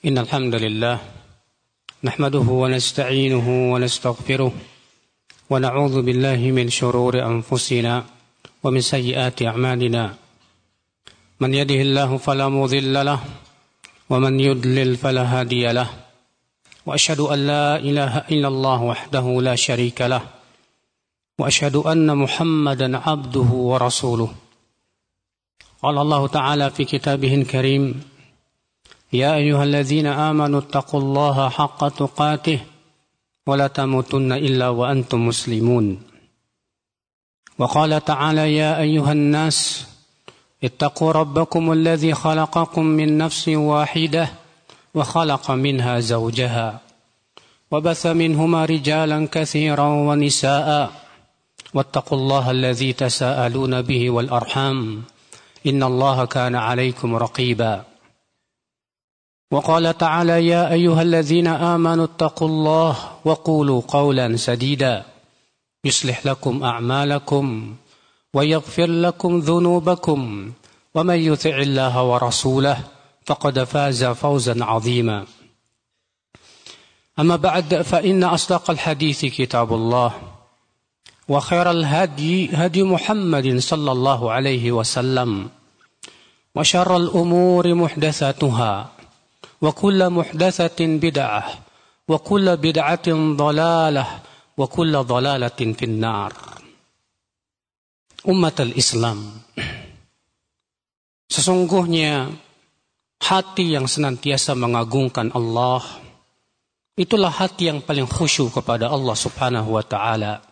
إن الحمد لله نحمده ونستعينه ونستغفره ونعوذ بالله من شرور أنفسنا ومن سيئات أعمالنا من يهده الله فلا مضل له ومن يضلل فلا هادي له وأشهد أن لا إله إلا الله وحده لا شريك له وأشهد أن محمدا عبده ورسوله قال الله تعالى في كتابه الكريم يا أيها الذين آمنوا اتقوا الله حق تقاته ولا تموتن إلا وأنتم مسلمون وقال تعالى يا أيها الناس اتقوا ربكم الذي خلقكم من نفس واحدة وخلق منها زوجها وبث منهما رجالا كثيرا ونساء واتقوا الله الذي تساءلون به والأرحام إن الله كان عليكم رقيبا وقال تعالى يا أيها الذين آمنوا اتقوا الله وقولوا قولا سديدا يصلح لكم أعمالكم ويغفر لكم ذنوبكم ومن يطع الله ورسوله فقد فاز فوزا عظيما أما بعد فإن أصدق الحديث كتاب الله وخير الهدي هدي محمد صلى الله عليه وسلم وشر الأمور محدثاتها وكل محدثة بدعة وكل بدعة ضلالة وكل ضلالة في النار. Umat al-Islam, sesungguhnya hati yang senantiasa mengagungkan Allah, itulah hati yang paling khusyuk kepada Allah subhanahu wa ta'ala.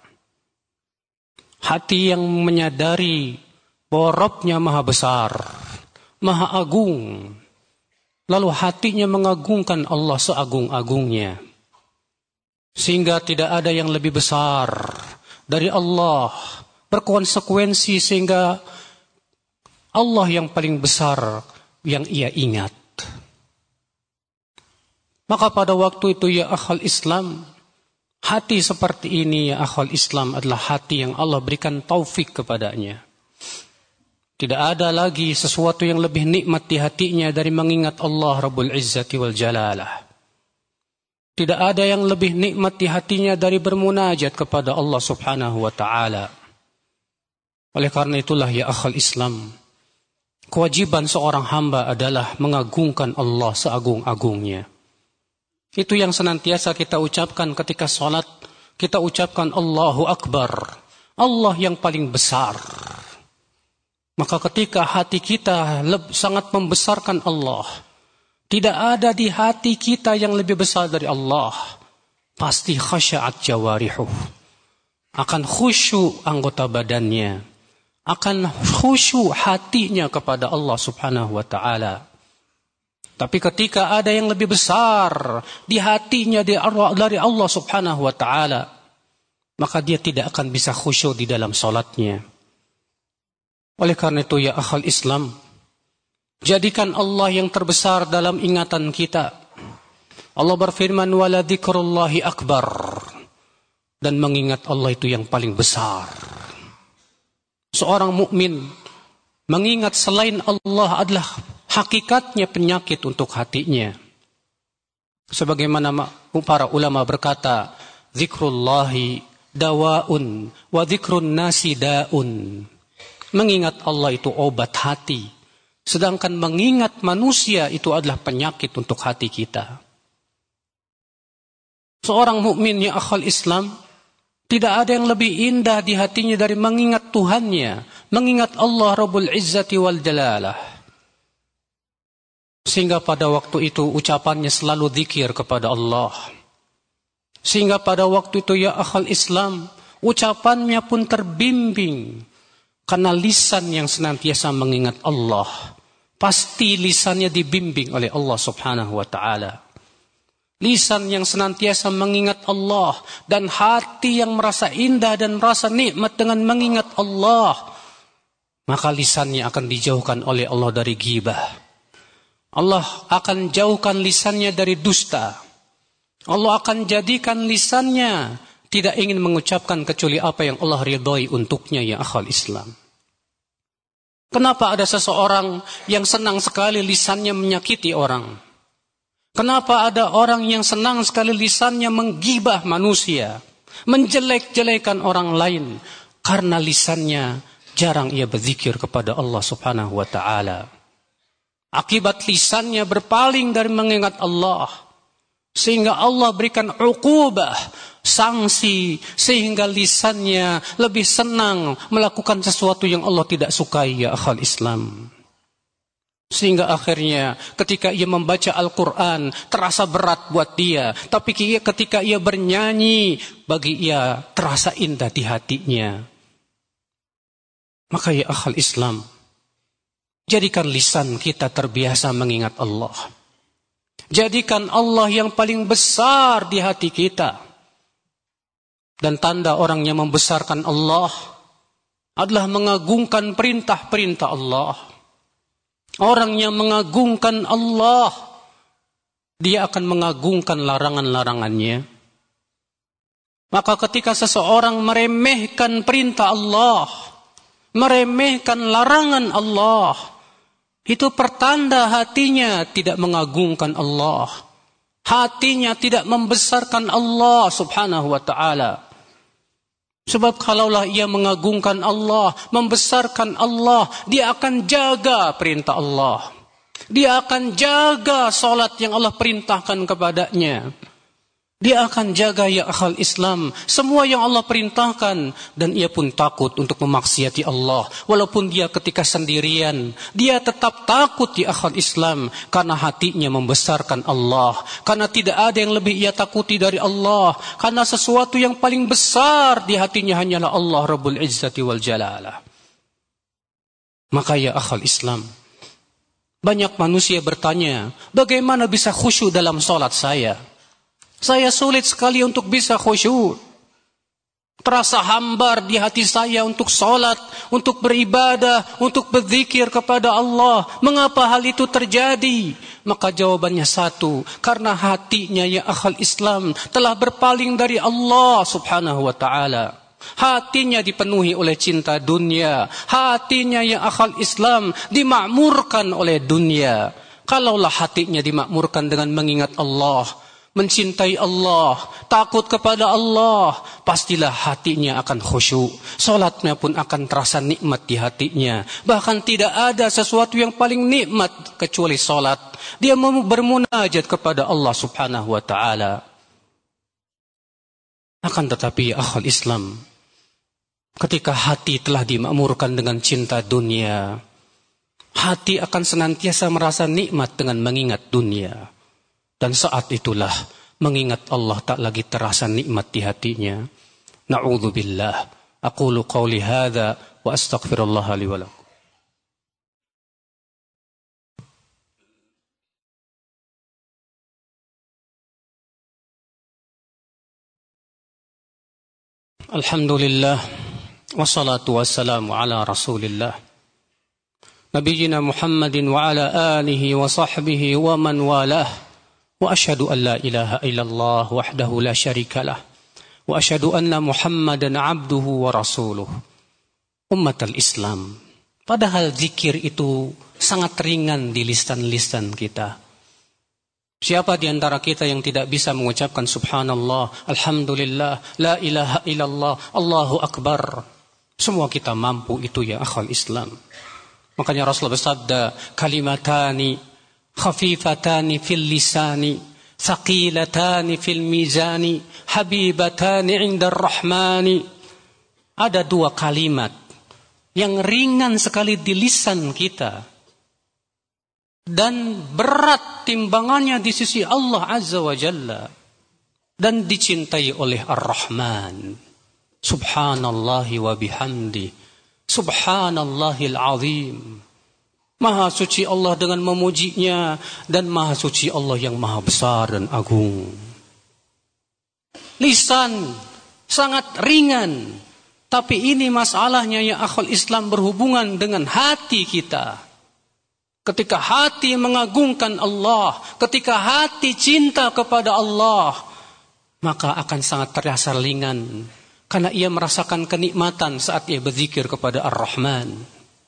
Hati yang menyadari bahwa Rabb-Nya maha besar, maha agung, lalu hatinya mengagungkan Allah seagung-agungnya. Sehingga tidak ada yang lebih besar dari Allah, berkonsekuensi sehingga Allah yang paling besar yang ia ingat. Maka pada waktu itu ya akhal Islam, hati seperti ini ya akhal Islam adalah hati yang Allah berikan taufik kepadanya. Tidak ada lagi sesuatu yang lebih nikmat di hatinya dari mengingat Allah Rabbul Izzati wal Jalalah. Tidak ada yang lebih nikmat di hatinya dari bermunajat kepada Allah subhanahu wa ta'ala. Oleh karena itulah ya akhal Islam, kewajiban seorang hamba adalah mengagungkan Allah seagung-agungnya. Itu yang senantiasa kita ucapkan ketika sholat. Kita ucapkan Allahu Akbar, Allah yang paling besar. Maka ketika hati kita sangat membesarkan Allah, tidak ada di hati kita yang lebih besar dari Allah, pasti khasya'at jawarihuh, akan khusyuk anggota badannya, akan khusyuk hatinya kepada Allah subhanahu wa ta'ala. Tapi ketika ada yang lebih besar di hatinya dari Allah subhanahu wa ta'ala, maka dia tidak akan bisa khusyuk di dalam salatnya. Oleh karena itu ya akhal Islam, jadikan Allah yang terbesar dalam ingatan kita. Allah berfirman wala dzikrullahi akbar, dan mengingat Allah itu yang paling besar. Seorang mukmin mengingat selain Allah adalah hakikatnya penyakit untuk hatinya. Sebagaimana para ulama berkata, dzikrullahi dawaun wa dzikrun nasi daun. Mengingat Allah itu obat hati, sedangkan mengingat manusia itu adalah penyakit untuk hati kita. Seorang mukmin ya akhal Islam, tidak ada yang lebih indah di hatinya dari mengingat Tuhannya, mengingat Allah Rabbul Izzati wal Jalalah. Sehingga pada waktu itu ucapannya selalu zikir kepada Allah. Sehingga pada waktu itu ya akhal Islam, ucapannya pun terbimbing. Karena lisan yang senantiasa mengingat Allah, pasti lisannya dibimbing oleh Allah subhanahu wa ta'ala. Lisan yang senantiasa mengingat Allah dan hati yang merasa indah dan merasa nikmat dengan mengingat Allah, maka lisannya akan dijauhkan oleh Allah dari ghibah. Allah akan jauhkan lisannya dari dusta. Allah akan jadikan lisannya tidak ingin mengucapkan kecuali apa yang Allah ridhai untuknya ya akhal Islam. Kenapa ada seseorang yang senang sekali lisannya menyakiti orang? Kenapa ada orang yang senang sekali lisannya menggibah manusia, menjelek-jelekan orang lain? Karena lisannya jarang ia berzikir kepada Allah Subhanahu wa taala. Akibat lisannya berpaling dari mengingat Allah, sehingga Allah berikan uqubah, sanksi, sehingga lisannya lebih senang melakukan sesuatu yang Allah tidak sukai, ya akhal Islam. Sehingga akhirnya ketika ia membaca Al-Quran terasa berat buat dia, tapi ketika ia bernyanyi bagi ia terasa indah di hatinya. Maka ya akhal Islam, jadikan lisan kita terbiasa mengingat Allah. Jadikan Allah yang paling besar di hati kita. Dan tanda orang yang membesarkan Allah adalah mengagungkan perintah-perintah Allah. Orang yang mengagungkan Allah, dia akan mengagungkan larangan-larangannya. Maka ketika seseorang meremehkan perintah Allah, meremehkan larangan Allah, itu pertanda hatinya tidak mengagungkan Allah. Hatinya tidak membesarkan Allah Subhanahu wa ta'ala. Sebab kalaulah ia mengagungkan Allah, membesarkan Allah, dia akan jaga perintah Allah. Dia akan jaga salat yang Allah perintahkan kepadanya. Dia akan jaga ya akhal Islam semua yang Allah perintahkan, dan ia pun takut untuk memaksiati Allah. Walaupun dia ketika sendirian, dia tetap takut ya akhal Islam karena hatinya membesarkan Allah. Karena tidak ada yang lebih ia takuti dari Allah. Karena sesuatu yang paling besar di hatinya hanyalah Allah Rabbul Izzati wal Jalalah. Maka ya akhal Islam, banyak manusia bertanya, bagaimana bisa khusyuk dalam salat saya? Saya sulit sekali untuk bisa khusyuk. Terasa hambar di hati saya untuk sholat, untuk beribadah, untuk berzikir kepada Allah. Mengapa hal itu terjadi? Maka jawabannya satu, karena hatinya ya akhal Islam telah berpaling dari Allah Subhanahu wa ta'ala. Hatinya dipenuhi oleh cinta dunia. Hatinya ya akhal Islam dimakmurkan oleh dunia. Kalaulah hatinya dimakmurkan dengan mengingat Allah, mencintai Allah, takut kepada Allah, pastilah hatinya akan khusyuk. Salatnya pun akan terasa nikmat di hatinya. Bahkan tidak ada sesuatu yang paling nikmat kecuali salat. Dia bermunajat kepada Allah Subhanahu wa ta'ala. Akan tetapi ya akhal Islam, ketika hati telah dimakmurkan dengan cinta dunia, hati akan senantiasa merasa nikmat dengan mengingat dunia. Dan saat itulah mengingat Allah tak lagi terasa nikmat di hatinya. Na'udzubillah. Aqulu qawli hadha wa astaghfirullah li wa lakum. Alhamdulillah. Wassalatu wassalamu ala rasulillah. Nabiyyina Muhammadin wa ala alihi wa sahbihi wa man walah. وأشهد أن لا إله إلا الله وحده لا شريك له وأشهد أن محمدا عبده ورسوله. Umat al-Islam, padahal zikir itu sangat ringan di lisan-lisan kita. Siapa di antara kita yang tidak bisa mengucapkan subhanallah, alhamdulillah, la ilaha illallah, Allahu akbar? Semua kita mampu itu ya akhal Islam. Makanya Rasulullah bersabda, kalimatani khafifatani fil lisani, thaqilatani fil mizani, habibatani 'inda ar-rahmani. Ada dua kalimat yang ringan sekali di lisan kita dan berat timbangannya di sisi Allah Azza wa Jalla, dan dicintai oleh Ar-Rahman. Subhanallahi wa bihamdi, subhanallahil azim. Maha suci Allah dengan memujinya, dan maha suci Allah yang maha besar dan agung. Lisan sangat ringan, tapi ini masalahnya ya akhul Islam berhubungan dengan hati kita. Ketika hati mengagungkan Allah, ketika hati cinta kepada Allah, maka akan sangat terasa ringan, karena ia merasakan kenikmatan saat ia berzikir kepada Ar-Rahman.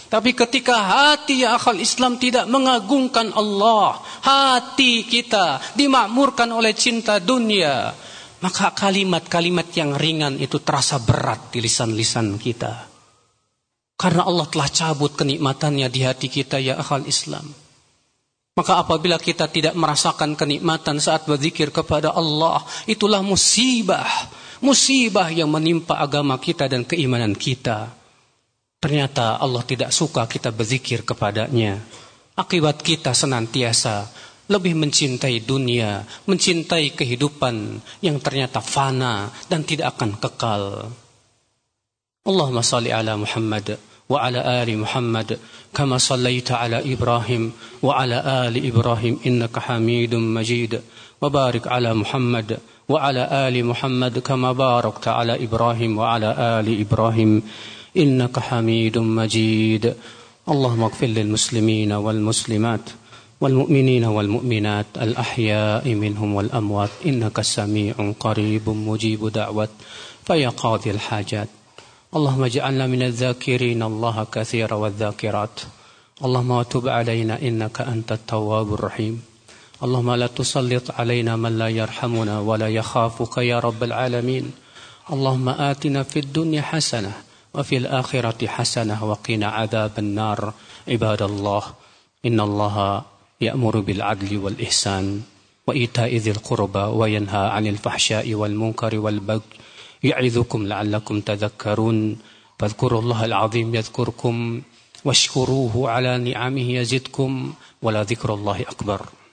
Tapi ketika hati ya akhal Islam tidak mengagungkan Allah, hati kita dimakmurkan oleh cinta dunia, maka kalimat-kalimat yang ringan itu terasa berat di lisan-lisan kita. Karena Allah telah cabut kenikmatannya di hati kita ya akhal Islam. Maka apabila kita tidak merasakan kenikmatan saat berzikir kepada Allah, itulah musibah. Musibah yang menimpa agama kita dan keimanan kita. Ternyata Allah tidak suka kita berzikir kepadanya. Akibat kita senantiasa lebih mencintai dunia, mencintai kehidupan yang ternyata fana dan tidak akan kekal. Allahumma salli ala Muhammad wa ala ali Muhammad kama sallaita ala Ibrahim wa ala ali Ibrahim innaka Hamidum Majid. Wa barik ala Muhammad wa ala ali Muhammad kama barakta ala Ibrahim wa ala ali Ibrahim innaka Hamidum Majid. Allahumma ighfir lil muslimina wal muslimat wal mu'minina wal mu'minat al ahya'i minhum wal amwat innaka sami'un qaribun mujibud da'wat fa ya qadhil hajat. Allahumma ij'alna minadh dhakirin Allah katsira wadh dhakirat. Allahumma tub 'alaina innaka antat tawwabur rahim. Allahumma la tusallit 'alaina man la yarhamuna wa la yakhafuka ya rabbal alamin. Allahumma atina fid dunya hasanah wa fil akhirati hasanah wa qina 'adzaban nar. Ibadallah, innallaha ya'muru bil 'adli wal ihsan wa ita'i dzil qurba wa yanha 'anil fahsya'i wal munkari wal baghi ya'idukum la'allakum tadhakkarun. Fadhkurullahal 'azim yadhkurkum washkuruhu 'ala ni'amihi yazidkum wa la dzikrullahi akbar.